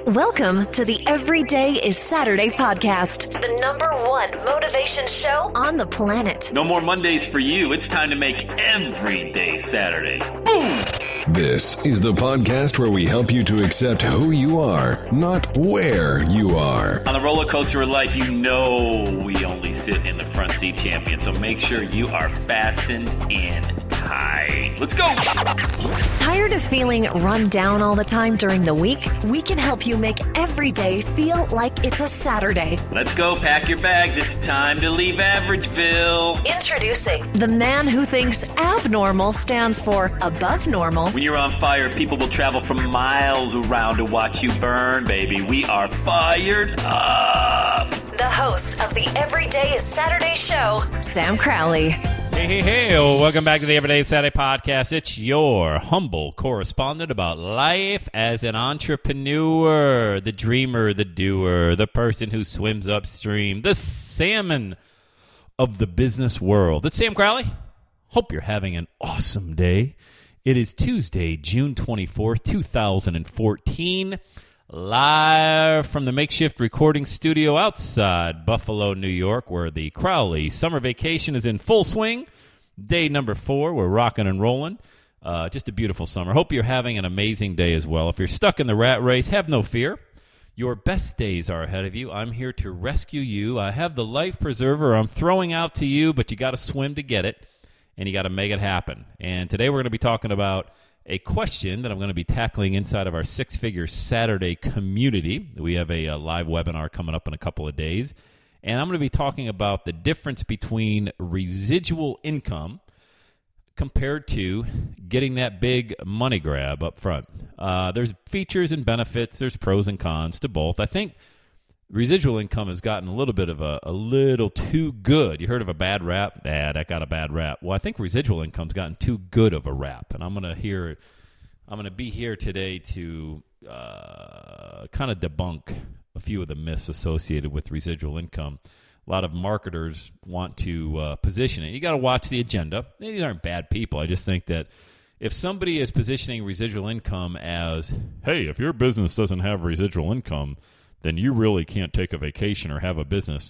Welcome to the Everyday is Saturday podcast, the #1 motivation show on the planet. No more Mondays for you. It's time to make every day Saturday. Boom! This is the podcast where we help you to accept who you are, not where you are. On the roller coaster of life, you know we only sit in the front seat, champion. So make sure you are fastened in tight. Let's go! Tired of feeling run down all the time during the week? We can help you make every day feel like it's a Saturday. Let's go. Pack your bags. It's time to leave Averageville. Introducing the man who thinks abnormal stands for above normal. When you're on fire, people will travel from miles around to watch you burn, baby. We are fired up. The host of the Everyday is Saturday show, Sam Crowley. Hey, welcome back to the Everyday Saturday podcast. It's your humble correspondent about life as an entrepreneur, the dreamer, the doer, the person who swims upstream, the salmon of the business world. It's Sam Crowley. Hope you're having an awesome day. It is Tuesday, June 24th, 2014. Live from the makeshift recording studio outside Buffalo, New York, where the Crowley summer vacation is in full swing. Day number 4, we're rocking and rolling. Just a beautiful summer. Hope you're having an amazing day as well. If you're stuck in the rat race, have no fear. Your best days are ahead of you. I'm here to rescue you. I have the life preserver I'm throwing out to you, but you got to swim to get it, and you got to make it happen. And today we're going to be talking about a question that I'm going to be tackling inside of our Six Figure Saturday community. We have a live webinar coming up in a couple of days, and I'm going to be talking about the difference between residual income compared to getting that big money grab up front. There's features and benefits, there's pros and cons to both. I think residual income has gotten a little bit of a little too good. You heard of a bad rap? That got a bad rap. Well, I think residual income's gotten too good of a rap, and I'm going to be here today to kind of debunk a few of the myths associated with residual income. A lot of marketers want to position it. You got to watch the agenda. These aren't bad people. I just think that if somebody is positioning residual income as, hey, if your business doesn't have residual income, then you really can't take a vacation or have a business.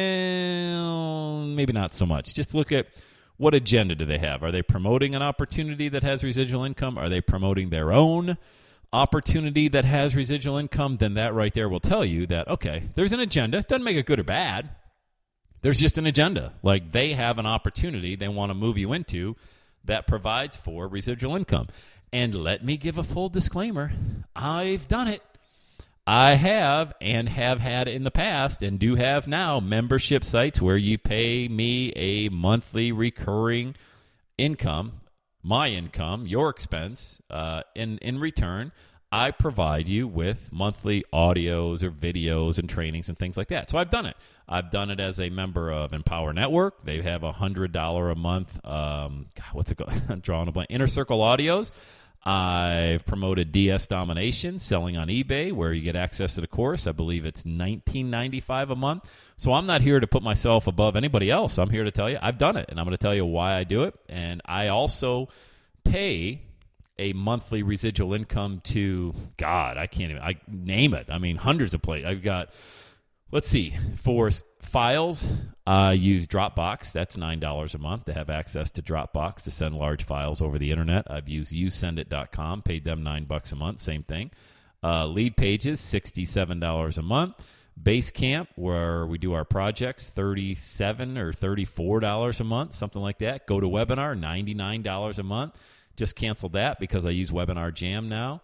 Well, maybe not so much. Just look at what agenda do they have. Are they promoting an opportunity that has residual income? Are they promoting their own opportunity that has residual income? Then that right there will tell you that, okay, there's an agenda. It doesn't make it good or bad. There's just an agenda. Like they have an opportunity they want to move you into that provides for residual income. And let me give a full disclaimer. I've done it. I have and have had in the past and do have now membership sites where you pay me a monthly recurring income, my income, your expense. In return, I provide you with monthly audios or videos and trainings and things like that. So I've done it. I've done it as a member of Empower Network. They have $100 a month. What's it called? I'm drawing a blank. Inner Circle Audios. I've promoted DS Domination, selling on eBay, where you get access to the course. I believe it's $19.95 a month. So I'm not here to put myself above anybody else. I'm here to tell you I've done it, and I'm going to tell you why I do it. And I also pay a monthly residual income to, God, I name it. I mean, hundreds of places. I've got, let's see, for files, I use Dropbox. That's $9 a month to have access to Dropbox to send large files over the internet. I've used YouSendIt.com, paid them $9 a month, same thing. Lead Pages, $67 a month. Basecamp, where we do our projects, $37 or $34 a month, something like that. GoToWebinar, $99 a month. Just canceled that because I use Webinar Jam now.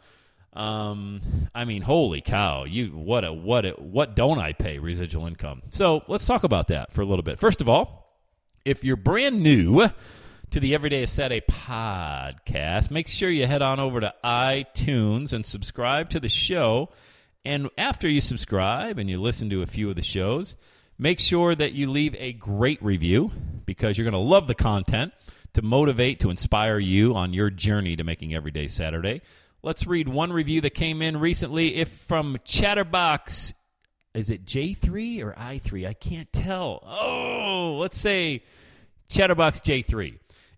I mean, holy cow! What don't I pay residual income? So let's talk about that for a little bit. First of all, if you're brand new to the Everyday is Saturday podcast, make sure you head on over to iTunes and subscribe to the show. And after you subscribe and you listen to a few of the shows, make sure that you leave a great review because you're going to love the content to motivate, to inspire you on your journey to making Everyday Saturday. Let's read one review that came in recently. If from Chatterbox, is it J3 or I3? I can't tell. Oh, let's say Chatterbox J3.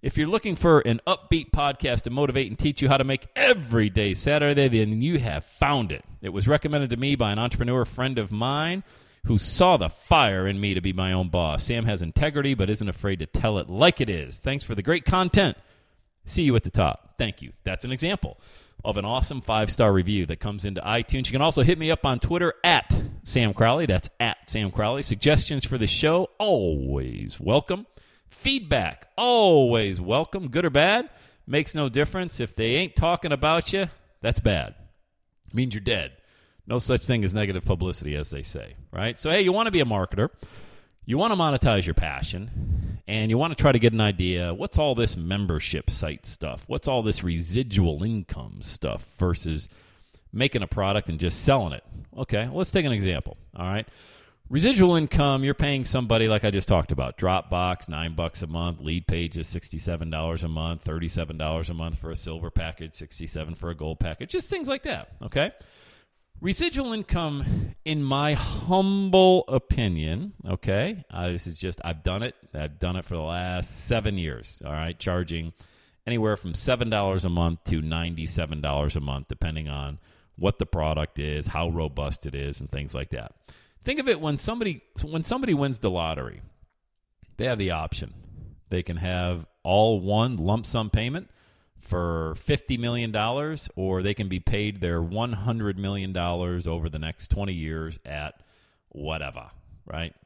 If you're looking for an upbeat podcast to motivate and teach you how to make every day Saturday, then you have found it. It was recommended to me by an entrepreneur friend of mine who saw the fire in me to be my own boss. Sam has integrity but isn't afraid to tell it like it is. Thanks for the great content. See you at the top. Thank you. That's an example of an awesome 5-star review that comes into iTunes. You can also hit me up on Twitter at Sam Crowley. That's at Sam Crowley. Suggestions for the show, always welcome. Feedback, always welcome. Good or bad, makes no difference. If they ain't talking about you, that's bad. It means you're dead. No such thing as negative publicity, as they say, right? So, hey, you want to be a marketer. You want to monetize your passion, and you want to try to get an idea, what's all this membership site stuff? What's all this residual income stuff versus making a product and just selling it? Okay, well, let's take an example, all right? Residual income, you're paying somebody like I just talked about, Dropbox, $9 a month, Lead Pages, $67 a month, $37 a month for a silver package, $67 for a gold package, just things like that, okay? Residual income, in my humble opinion, okay, this is just, I've done it for the last 7 years, all right, charging anywhere from $7 a month to $97 a month, depending on what the product is, how robust it is, and things like that. Think of it when somebody wins the lottery, they have the option. They can have all one lump sum payment for $50 million, or they can be paid their $100 million over the next 20 years at whatever, right?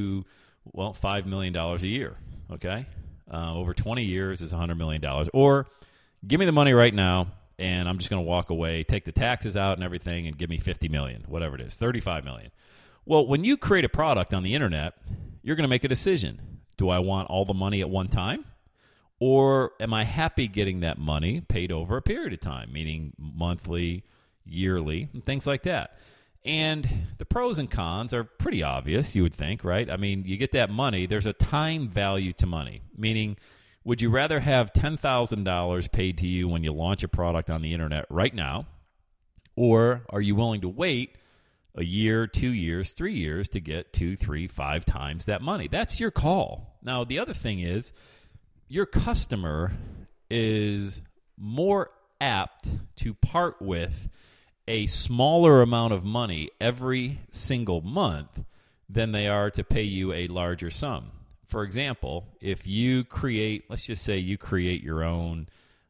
$5 million a year, okay? Over 20 years is $100 million. Or give me the money right now, and I'm just going to walk away, take the taxes out and everything, and give me $50 million, whatever it is, $35 million. Well, when you create a product on the internet, you're going to make a decision. Do I want all the money at one time? Or am I happy getting that money paid over a period of time, meaning monthly, yearly, and things like that? And the pros and cons are pretty obvious, you would think, right? I mean, you get that money. There's a time value to money, meaning would you rather have $10,000 paid to you when you launch a product on the internet right now, or are you willing to wait a year, 2 years, 3 years to get 2, 3, 5 times that money? That's your call. Now, the other thing is your customer is more apt to part with a smaller amount of money every single month than they are to pay you a larger sum. For example, if you create, let's just say you create your own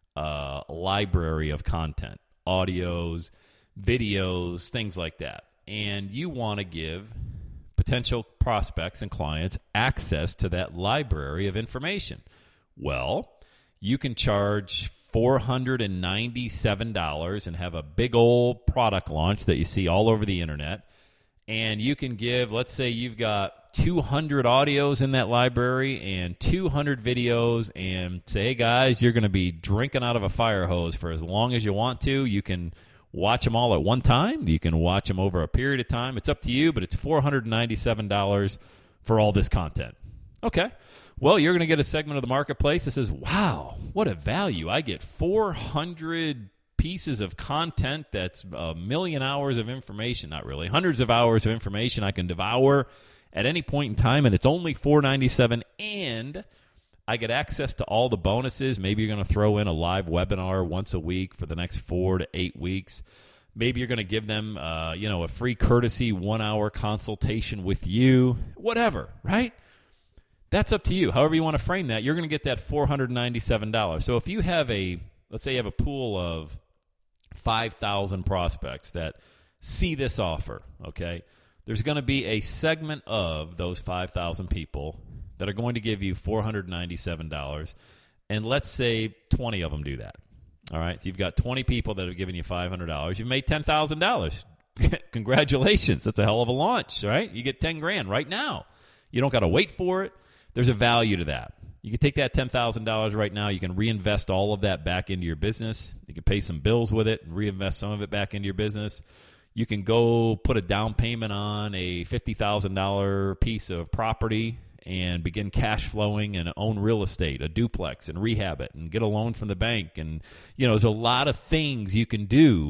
library of content, audios, videos, things like that, and you want to give potential prospects and clients access to that library of information. Well, you can charge $497 and have a big old product launch that you see all over the internet. And you can give, let's say you've got 200 audios in that library and 200 videos, and say, hey guys, you're going to be drinking out of a fire hose for as long as you want to. You can watch them all at one time. You can watch them over a period of time. It's up to you, but it's $497 for all this content. Okay. Well, you're going to get a segment of the marketplace that says, wow, what a value. I get 400 pieces of content that's a million hours of information. Not really. Hundreds of hours of information I can devour at any point in time, and it's only $497, and I get access to all the bonuses. Maybe you're going to throw in a live webinar once a week for the next 4 to 8 weeks. Maybe you're going to give them a free courtesy 1-hour consultation with you, whatever, right? That's up to you. However you want to frame that, you're going to get that $497. So if you have let's say you have a pool of 5,000 prospects that see this offer, okay, there's going to be a segment of those 5,000 people that are going to give you $497, and let's say 20 of them do that. All right, so you've got 20 people that have given you $500. You've made $10,000. Congratulations. That's a hell of a launch, right? You get $10,000 right now. You don't got to wait for it. There's a value to that. You can take that $10,000 right now. You can reinvest all of that back into your business. You can pay some bills with it and reinvest some of it back into your business. You can go put a down payment on a $50,000 piece of property and begin cash flowing and own real estate, a duplex, and rehab it and get a loan from the bank. And, there's a lot of things you can do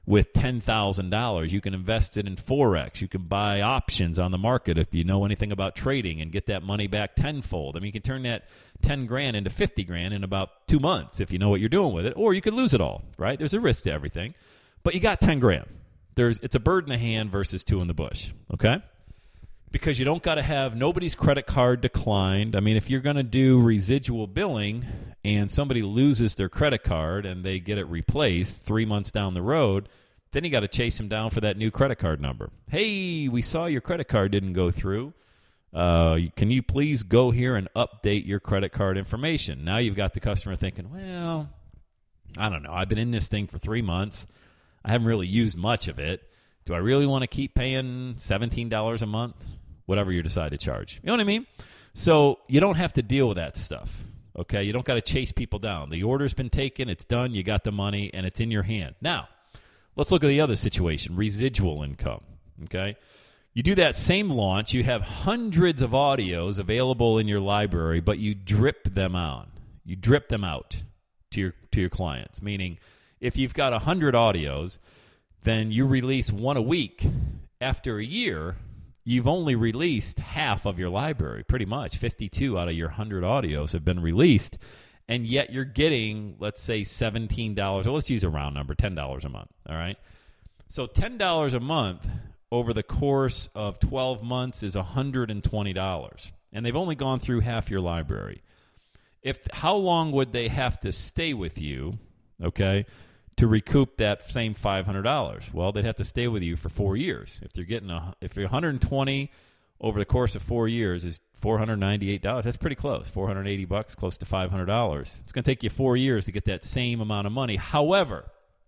with $10,000. You can invest it in Forex. You can buy options on the market if you know anything about trading and get that money back tenfold. I mean, you can turn that 10 grand into 50 grand in about 2 months if you know what you're doing with it, or you could lose it all, right? There's a risk to everything, but you got 10 grand. It's a bird in the hand versus two in the bush, okay? Because you don't got to have nobody's credit card declined. I mean, if you're going to do residual billing and somebody loses their credit card and they get it replaced 3 months down the road, then you got to chase them down for that new credit card number. Hey, we saw your credit card didn't go through. Can you please go here and update your credit card information? Now you've got the customer thinking, well, I don't know. I've been in this thing for 3 months. I haven't really used much of it. Do I really want to keep paying $17 a month? Whatever you decide to charge. You know what I mean? So you don't have to deal with that stuff, okay? You don't got to chase people down. The order's been taken, it's done, you got the money, and it's in your hand. Now, let's look at the other situation, residual income, okay? You do that same launch, you have hundreds of audios available in your library, but you drip them out. You drip them out to your clients, meaning if you've got 100 audios, then you release one a week. After a year, you've only released half of your library, pretty much. 52 out of your 100 audios have been released, and yet you're getting, let's say, $17, or let's use a round number, $10 a month, all right? So $10 a month over the course of 12 months is $120, and they've only gone through half your library. How long would they have to stay with you, okay, to recoup that same $500? Well, they'd have to stay with you for 4 years. If you're 120 over the course of 4 years is $498. That's pretty close. $480, close to $500. It's going to take you 4 years to get that same amount of money. However,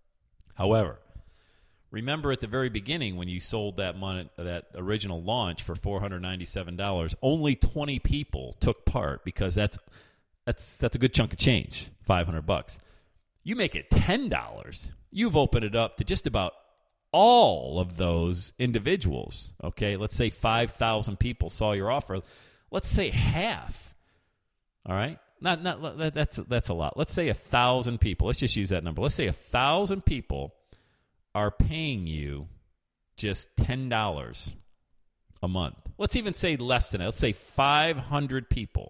remember at the very beginning when you sold that original launch for $497, only 20 people took part because that's a good chunk of change, $500. You make it $10, you've opened it up to just about all of those individuals, okay? Let's say 5,000 people saw your offer. Let's say half, all right? That's a lot. Let's say 1,000 people. Let's just use that number. Let's say 1,000 people are paying you just $10 a month. Let's even say less than that. Let's say 500 people.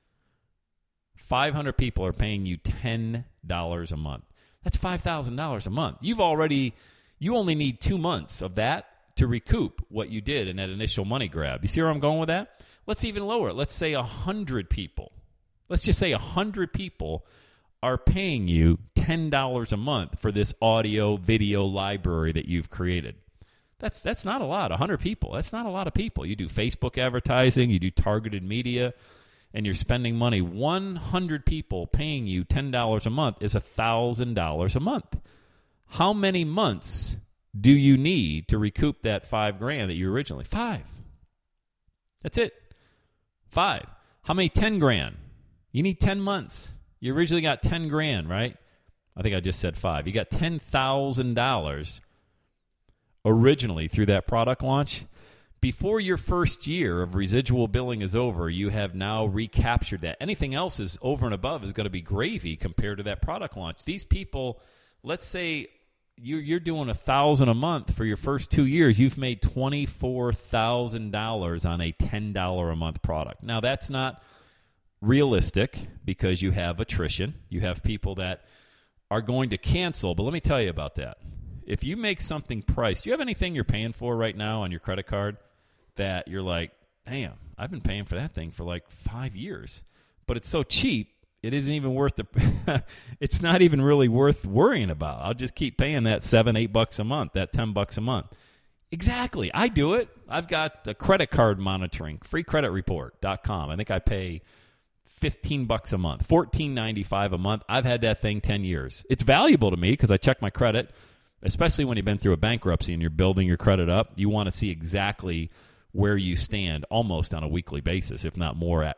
500 people are paying you $10 a month. That's $5,000 a month. You only need 2 months of that to recoup what you did in that initial money grab. You see where I'm going with that? Let's even lower it. Let's say 100 people. Let's just say 100 people are paying you $10 a month for this audio, video library that you've created. That's not a lot. 100 people. That's not a lot of people. You do Facebook advertising, you do targeted media, and you're spending money. 100 people paying you $10 a month is $1,000 a month. How many months do you need to recoup that $5,000 that you originally? 5. That's it. 5. How many? 10 grand. You need 10 months. You originally got 10 grand, right? I think I just said 5. You got $10,000 originally through that product launch. Before your first year of residual billing is over, you have now recaptured that. Anything else is over and above is going to be gravy compared to that product launch. These people, let's say you're doing $1,000 a month for your first 2 years. You've made $24,000 on a $10 a month product. Now, that's not realistic because you have attrition. You have people that are going to cancel. But let me tell you about that. If you make something priced, do you have anything you're paying for right now on your credit card that you're like, damn, I've been paying for that thing for like 5 years, but it's so cheap, it isn't even worth it's not even really worth worrying about. I'll just keep paying that $7-8 a month, that $10 a month. Exactly. I do it. I've got a credit card monitoring, freecreditreport.com. I think I pay $15 a month, $14.95 a month. I've had that thing 10 years. It's valuable to me because I check my credit, especially when you've been through a bankruptcy and you're building your credit up. You want to see exactly where you stand almost on a weekly basis, if not more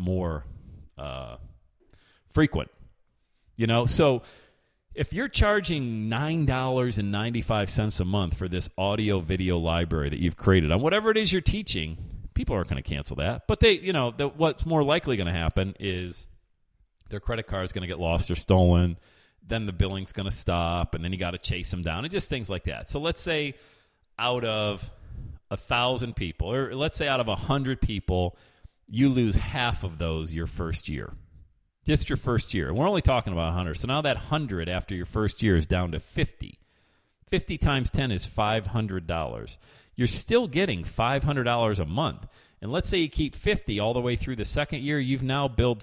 frequent. You know, so if you're charging $9.95 a month for this audio video library that you've created on whatever it is you're teaching, people aren't going to cancel that. But what's more likely going to happen is their credit card is going to get lost or stolen. then the billing's going to stop, and then you got to chase them down, and just things like that. So let's say out of 1,000 people, or let's say out of 100 people, you lose half of those your first year. Just your first year. We're only talking about 100. So now that 100 after your first year is down to 50. 50 times 10 is $500. You're still getting $500 a month. And let's say you keep 50 all the way through the second year, you've now billed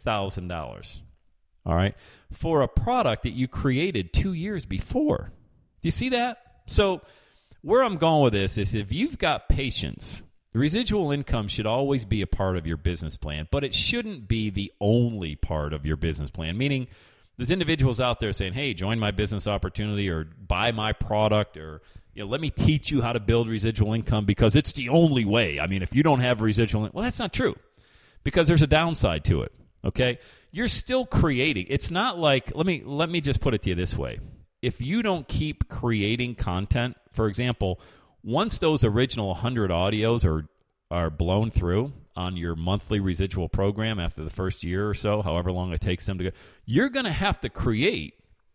$6,000. All right? For a product that you created 2 years before. Do you see that? So where I'm going with this is if you've got patience, residual income should always be a part of your business plan, but it shouldn't be the only part of your business plan, meaning there's individuals out there saying, hey, join my business opportunity or buy my product or let me teach you how to build residual income because it's the only way. I mean, if you don't have residual income, well, that's not true because there's a downside to it, okay? You're still creating. It's not like, let me just put it to you this way. If you don't keep creating content, for example, once those original 100 audios are blown through on your monthly residual program after the first year or so, however long it takes them to go, you're going to have to create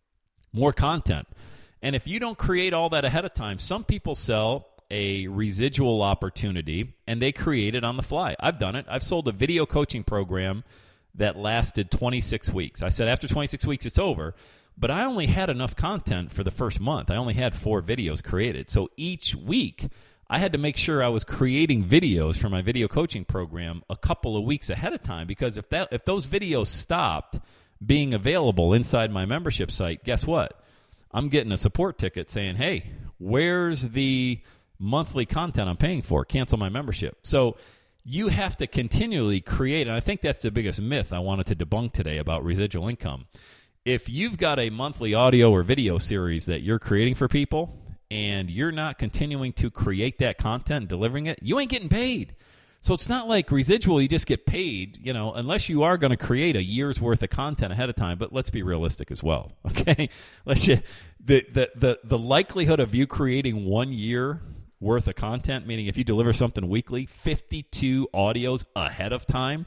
more content. And if you don't create all that ahead of time, some people sell a residual opportunity and they create it on the fly. I've done it. I've sold a video coaching program that lasted 26 weeks. I said after 26 weeks, it's over. But I only had enough content for the first month. I only had 4 videos created. So each week, I had to make sure I was creating videos for my video coaching program a couple of weeks ahead of time because if those videos stopped being available inside my membership site, guess what? I'm getting a support ticket saying, hey, where's the monthly content I'm paying for? Cancel my membership. So you have to continually create, and I think that's the biggest myth I wanted to debunk today about residual income. If you've got a monthly audio or video series that you're creating for people and you're not continuing to create that content and delivering it, you ain't getting paid. So it's not like residual, you just get paid, unless you are going to create a year's worth of content ahead of time. But let's be realistic as well, okay? The likelihood of you creating 1 year worth of content, meaning if you deliver something weekly, 52 audios ahead of time,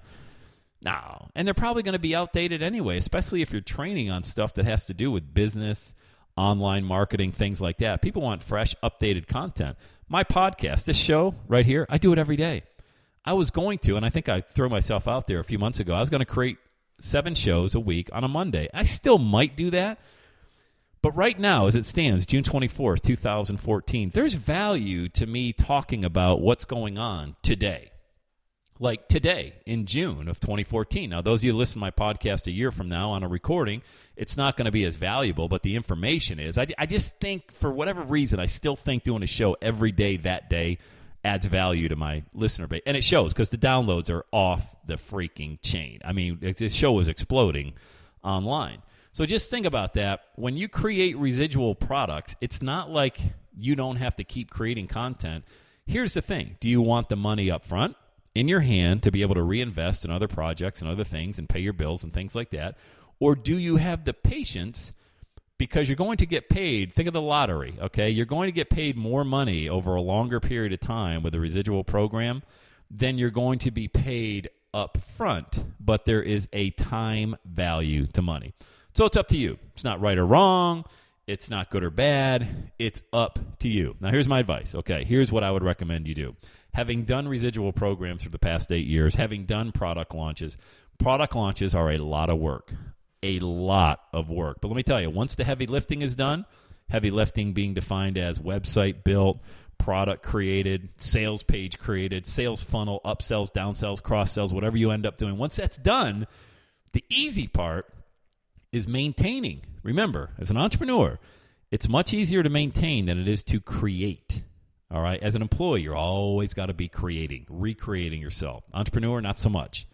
no. And they're probably going to be outdated anyway, especially if you're training on stuff that has to do with business, online marketing, things like that. People want fresh, updated content. My podcast, this show right here, I do it every day. I was going to, and I think I threw myself out there a few months ago, I was going to create 7 shows a week on a Monday. I still might do that. But right now, as it stands, June 24th, 2014, there's value to me talking about what's going on today. Like today, in June of 2014. Now, those of you who listen to my podcast a year from now on a recording, it's not going to be as valuable, but the information is. I just think, for whatever reason, I still think doing a show every day that day adds value to my listener base. And it shows because the downloads are off the freaking chain. I mean, this show is exploding online. So just think about that. When you create residual products, it's not like you don't have to keep creating content. Here's the thing. Do you want the money up front in your hand to be able to reinvest in other projects and other things and pay your bills and things like that? Or do you have the patience because you're going to get paid? Think of the lottery, okay? You're going to get paid more money over a longer period of time with a residual program than you're going to be paid up front, but there is a time value to money. So it's up to you. It's not right or wrong. It's not good or bad. It's up to you. Now, here's my advice. Okay, here's what I would recommend you do. Having done residual programs for the past 8 years, having done product launches are a lot of work. A lot of work. But let me tell you, once the heavy lifting is done, heavy lifting being defined as website built, product created, sales page created, sales funnel, upsells, downsells, cross-sells, whatever you end up doing. Once that's done, the easy part is maintaining. Remember, as an entrepreneur, it's much easier to maintain than it is to create. All right? As an employee, you're always got to be creating, recreating yourself. Entrepreneur, not so much.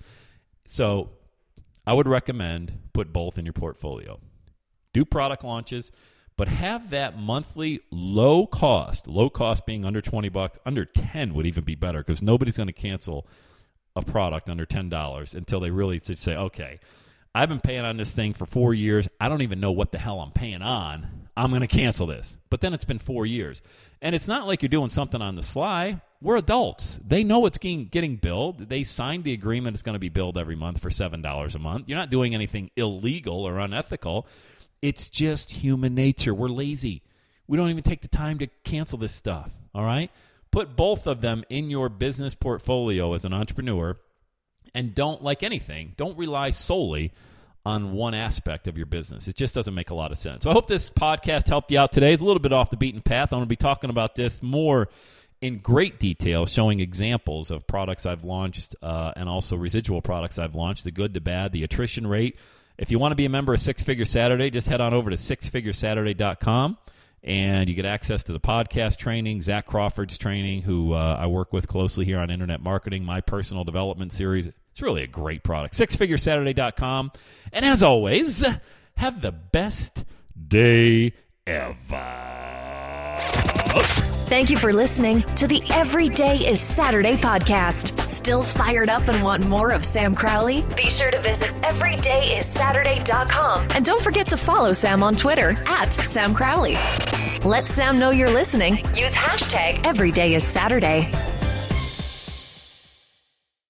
So I would recommend put both in your portfolio. Do product launches, but have that monthly low cost being under $20, under 10 would even be better because nobody's going to cancel a product under $10 until they really say, okay, I've been paying on this thing for 4 years. I don't even know what the hell I'm paying on. I'm going to cancel this. But then it's been 4 years. And it's not like you're doing something on the sly. We're adults. They know it's getting billed. They signed the agreement it's going to be billed every month for $7 a month. You're not doing anything illegal or unethical. It's just human nature. We're lazy. We don't even take the time to cancel this stuff, all right? Put both of them in your business portfolio as an entrepreneur, and don't, like anything, don't rely solely on one aspect of your business. It just doesn't make a lot of sense. So I hope this podcast helped you out today. It's a little bit off the beaten path. I'm going to be talking about this more in great detail, showing examples of products I've launched and also residual products I've launched, the good, the bad, the attrition rate. If you want to be a member of Six Figure Saturday, just head on over to sixfiguresaturday.com, and you get access to the podcast training, Zach Crawford's training, who I work with closely here on Internet Marketing, my personal development series. It's really a great product. sixfiguresaturday.com. And as always, have the best day ever. Thank you for listening to the Every Day is Saturday podcast. Still fired up and want more of Sam Crowley? Be sure to visit everydayissaturday.com. And don't forget to follow Sam on Twitter @Sam Crowley. Let Sam know you're listening. Use hashtag EverydayIsSaturday.